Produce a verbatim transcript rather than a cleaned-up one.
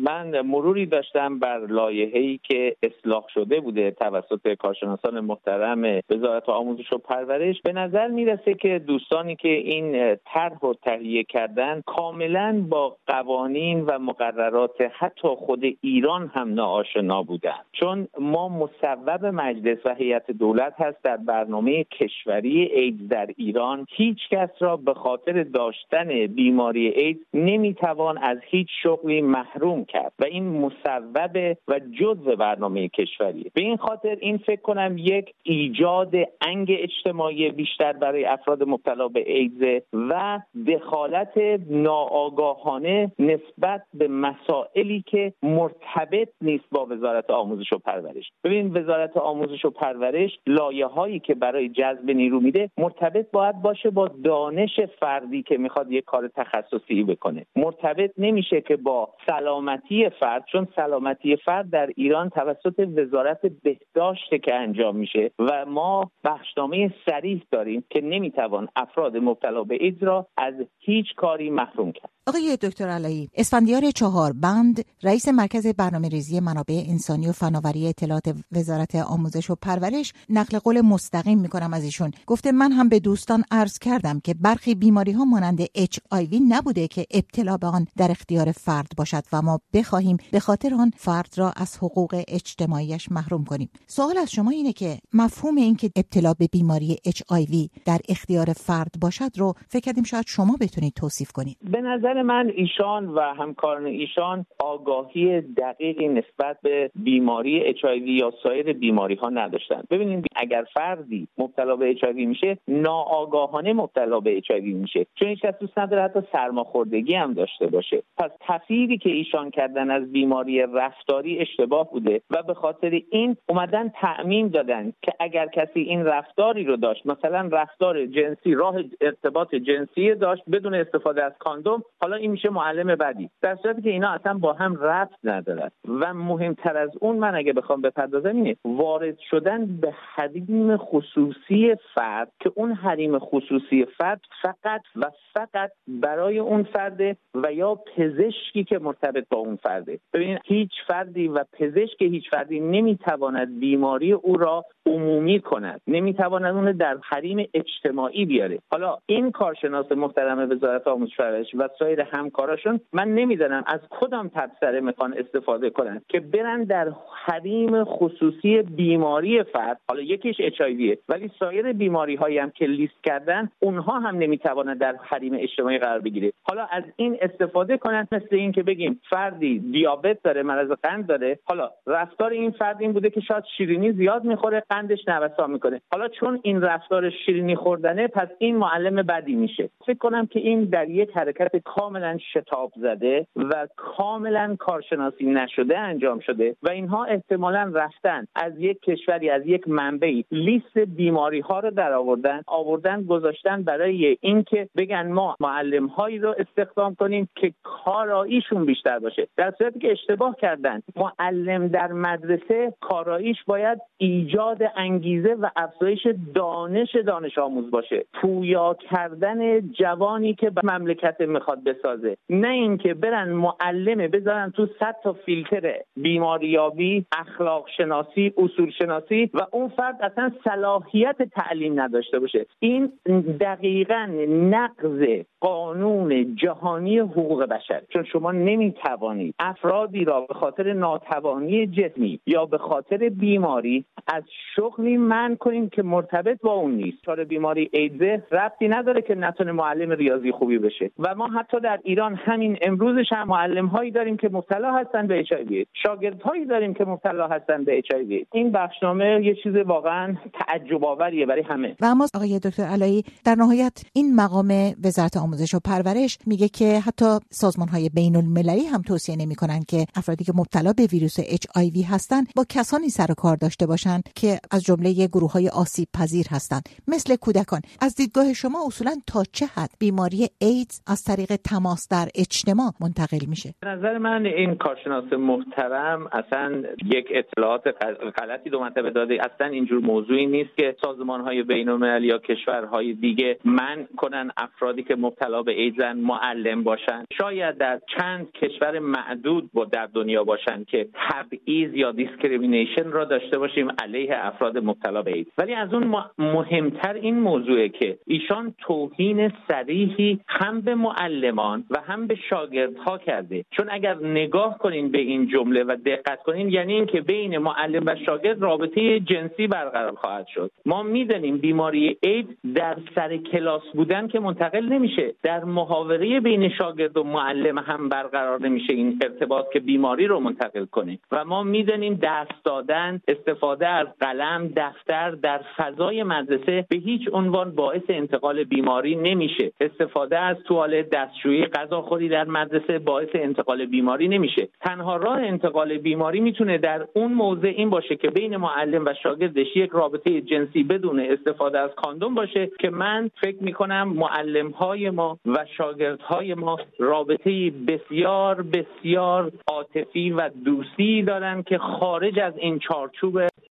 من مروری داشتم بر لایحه‌ای که اصلاح شده بوده توسط کارشناسان محترم وزارت آموزش و پرورش. به نظر میرسه که دوستانی که این طرح رو تهیه کردن کاملا با قوانین و مقررات حتی خود ایران هم ناآشنا بودن، چون ما مصوب مجلس و هیئت دولت هست در برنامه کشوری ایدز در ایران هیچ کس را به خاطر داشتن بیماری ایدز نمیتوان از هیچ شغلی محروم کرد و این مصوب و جزء برنامه کشوری. به این خاطر این فکر کنم یک ایجاد انگ اجتماعی بیشتر برای افراد مبتلا به ایدز و دخالت ناآگاهانه نسبت به مسائلی که مرتبط نیست با وزارت آموزش و پرورش. ببین وزارت آموزش و پرورش لایه‌هایی که برای جذب نیرو میده مرتبط باید باشه با دانش فردی که میخواد یک کار تخصصی بکنه. مرتبط نمیشه که با سلامتی فرد، چون سلامتی فرد در ایران توسط وزارت بهداشت که انجام میشه و ما بخشنامه صریح داریم که نمیتوان افراد مبتلا به ایدز را از هیچ کاری محروم کرد. آقای دکتر علایی، اسفندیار چهار بند رئیس مرکز برنامه‌ریزی منابع انسانی و فناوری اطلاعات وزارت آموزش و پرورش نقل قول مستقیم میکنم از ایشون، گفته من هم به دوستان عرض کردم که برخی بیماری ها مانند اچ آی وی نبوده که ابتلا به آن در اختیار فرد باشد و ما بخواهیم به خاطر آن فرد را از حقوق اجتماعیش محروم کنیم. سوال از شما اینه که مفهوم این که ابتلا به بیماری اچ آی وی در اختیار فرد باشد رو فکر کردیم شاید شما بتونید توصیف کنید. به نظر من ایشان و همکاران ایشان آگاهی دقیقی نسبت به بیماری اچ آی وی یا سایر بیماری ها نداشتن. ببینید اگر فردی مبتلا به اچ آی وی میشه ناآگاهانه مبتلا به اچ آی وی میشه، چون هیچ کس دوست نداره حتی سرماخوردگی هم داشته باشه. پس تفسیری که ایشان کردن از بیماری رفتاری اشتباه بوده و به خاطر این اومدن تعمیم دادن که اگر کسی این رفتاری رو داشت، مثلا رفتار جنسی، راه ارتباط جنسی داشت بدون استفاده از کاندوم، حالا این میشه معلم بدی، در صورتی که اینا اصلا با هم ربط ندارن. و مهمتر از اون من اگه بخوام بپردازم اینه وارد شدن به حریم خصوصی فرد که اون حریم خصوصی فرد فقط و فقط برای اون فرده و یا پزشکی که مرتبط با اون فرده. ببینید هیچ فردی و پزشک هیچ فردی نمیتواند بیماری او را عمومی کند، نمیتواند اون در حریم اجتماعی بیاره. حالا این کارشناس محترم وزارت آموزش و پرورش و سایر همکاراشون من نمیدونم از کدام تبصره میخوان استفاده کنن که برن در حریم خصوصی بیماری فرد، حالا یکیش اچ آی ویه ولی سایر بیماری هایی هم که لیست کردن اونها هم نمیتوانند در حریم اجتماعی قرار بگیره. حالا از این استفاده کنن مثل این که بگیم فردی دیابت داره، مرض قند داره، حالا رفتار این فرد این بوده که شاید شیرینی زیاد میخوره، قندش نوسان میکنه، حالا چون این رفتار شیرینی خوردنه پس این معلم بدی میشه. فکر کنم که این در یک حرکت کاملا شتاب زده و کاملا کارشناسی نشده انجام شده و اینها احتمالاً رفتن از یک کشوری از یک منبعی لیست بیماری ها رو در آوردن آوردن گذاشتن برای اینکه بگن ما معلم هایی رو استخدام کنیم که کاراییشون بیشتر باشه، در صورتی که اشتباه کردن. معلم در مدرسه کاراییش باید ایجاد انگیزه و افزایش دانش دانش آموز باشه، پویا کردن جوانی که مملکت میخواد بسازه، نه اینکه برن معلمه بذارن تو صد تا فیلتر بیماریابی، اخلاق شناسی، اصول شناسی و اون فرد اصلا صلاحیت تعلیم نداشته باشه. این دقیقاً نقض قانون جهانی حقوق بشر، چون شما نمیتوانید افرادی را به خاطر ناتوانی جسمی یا به خاطر بیماری از شغلی منع کنید که مرتبط با اون نیست. چاره بیماری ایدز ربطی نداره که نتونه معلم ریاضی خوبی بشه و ما حتی در ایران همین امروزش هم معلم هایی داریم که مبتلا هستن به اچ آی وی، شاگرد هایی داریم که مبتلا هستن به اچ آی وی. این بخشنامه یه چیز واقعا تعجب آوریه برای همه. و اما آقای دکتر علایی، در نهایت این مقام وزارت آموزش و پرورش میگه که حتی سازمان های بین المللی هم توصیه نمی‌کنن که افرادی که مبتلا به ویروس اچ آی وی هستن با کسانی سر و کار داشته باشن که از جمله گروه‌های آسیب پذیر هستند مثل کودکان. از دیدگاه شما اصولا تا چه حد بیماری ایدز از طریق تماس در اجتماع منتقل میشه؟ به نظر من این کارشناس محترم اصلا یک اطلاعات غلطی دو مرتبه داده. اصلا اینجور موضوعی نیست که سازمان‌های بین‌المللی یا کشورهای دیگه منع کنن افرادی که مبتلا به ایدزن معلم باشن. شاید در چند کشور معدود با در دنیا باشن که تبعیض یا دیسکریمینیشن را داشته باشیم علیه افراد مبتلا به ایدز. ولی از اون مهمتر این موضوعه که ایشان توهین صریحی هم به معلمان و هم به شاگردها کرده. چون اگر نگاه کنین به این جمله و دقت کنین، یعنی این که بین معلم و شاگرد رابطه جنسی برقرار خواهد شد. ما میدونیم بیماری ایدز در سر کلاس بودن که منتقل نمیشه، در محاوره بین شاگرد و معلم هم برقرار نمیشه این ارتباط که بیماری رو منتقل کنه. و ما میدونیم دست دادن، استفاده از قلم، دفتر در فضای مدرسه به هیچ عنوان باعث انتقال بیماری نمیشه. استفاده از توالت، دستشویی، غذاخوری در مدرسه باعث انتقال بیماری نمیشه. تنها راه انتقال بیماری میتونه در اون موضع این باشه که بین معلم و شاگردش یک رابطه جنسی بدون استفاده از کاندوم باشه که من فکر میکنم معلم‌های ما و شاگردهای ما رابطه بسیار بسیار عاطفی و دوستی دارن که خارج از این چارچوب